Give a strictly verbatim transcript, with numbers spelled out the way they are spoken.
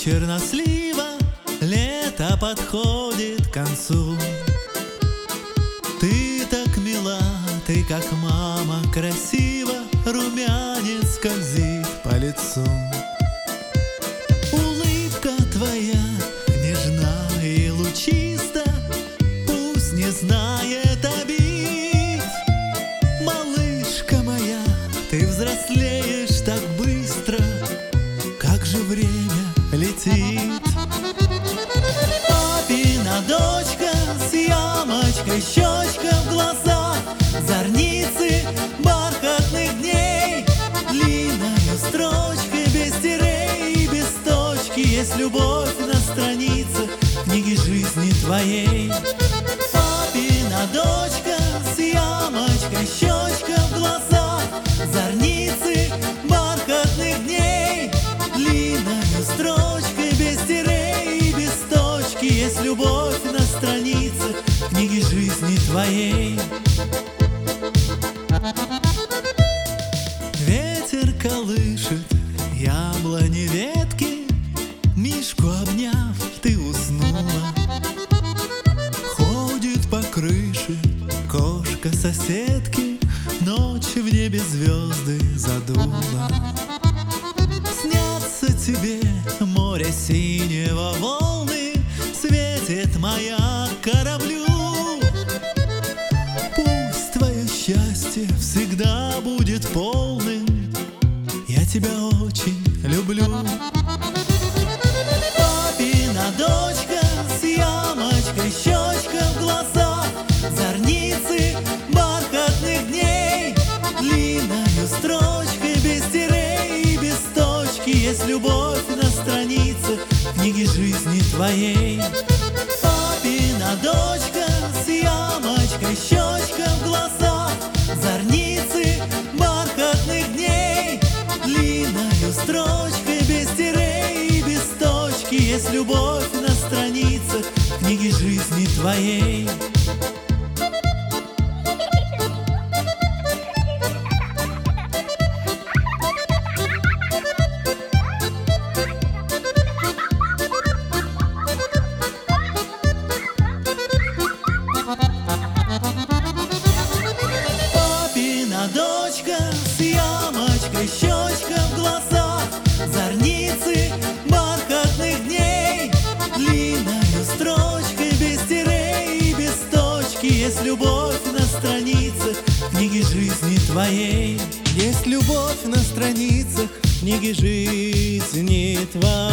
чернослива, лето подходит к концу. Ты так мила, ты как мама красива, румянец скользит по лицу. Улыбка твоя нежна и лучиста, пусть не знает обид. Малышка моя, ты взрослеешь так быстро, как же время летит. Папина дочка с ямочкой, щечка в глазах, зорницы бархатных дней, длинною строчкой без тире и без точки. Есть любовь на страницах книги жизни твоей. Папина дочка с ямочкой, щечка в глазах, зорницы бархатных дней, длинною строчкой без тире и без точки. Есть любовь на страницах книги жизни твоей. Ветер колышет яблони ветки, мишку обняв, ты уснула. Ходит по крыше кошка соседки, ночь в небе звезды задула. Снятся тебе море синего, волны, светит маяк кораблю. Пусть твое счастье всегда будет полным, я тебя очень люблю. Папина дочка с ямочкой, щечка в глазах, зорницы бархатных дней, длинною строчкой без тире и без точки. Есть любовь на страницах книги жизни твоей. Папина дочка с ямочкой, щечка в глазах, зорницы бархатных дней, длинною строчкой без тире и без точки. Есть любовь на страницах книги жизни твоей. Папина дочка с ямочкой, щечка в глазах, зорницы бархатных дней, длинною строчкой без тире и без точки. Есть любовь на страницах книги жизни твоей. Есть любовь на страницах книги жизни твоей.